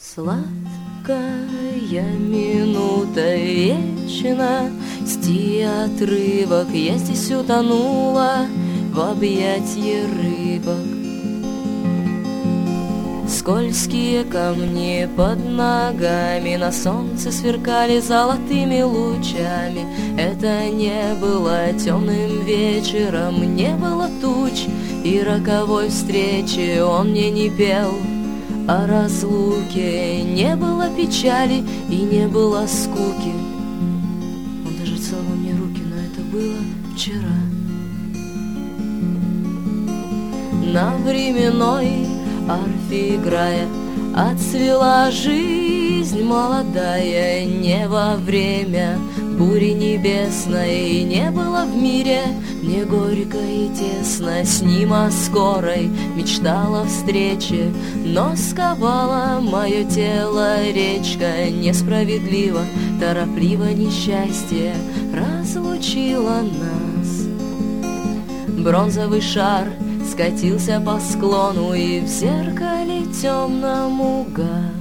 Сладкая минута вечности отрывок. Я здесь утонула в объятье рыбок. Скользкие камни под ногами на солнце сверкали золотыми лучами. Это не было темным вечером, не было туч и роковой встречи. Он мне не пел о разлуке, не было печали и не было скуки. Он даже целовал мне руки, но это было вчера. На временной арфе играя, отцвела жизнь молодая. Не во время бури небесной не было в мире мне горько и тесно. С ним о скорой мечтала встрече, но сковала мое тело речка. Несправедливо, торопливо несчастье разлучило нас. Бронзовый шар скатился по склону и в зеркале темном угас.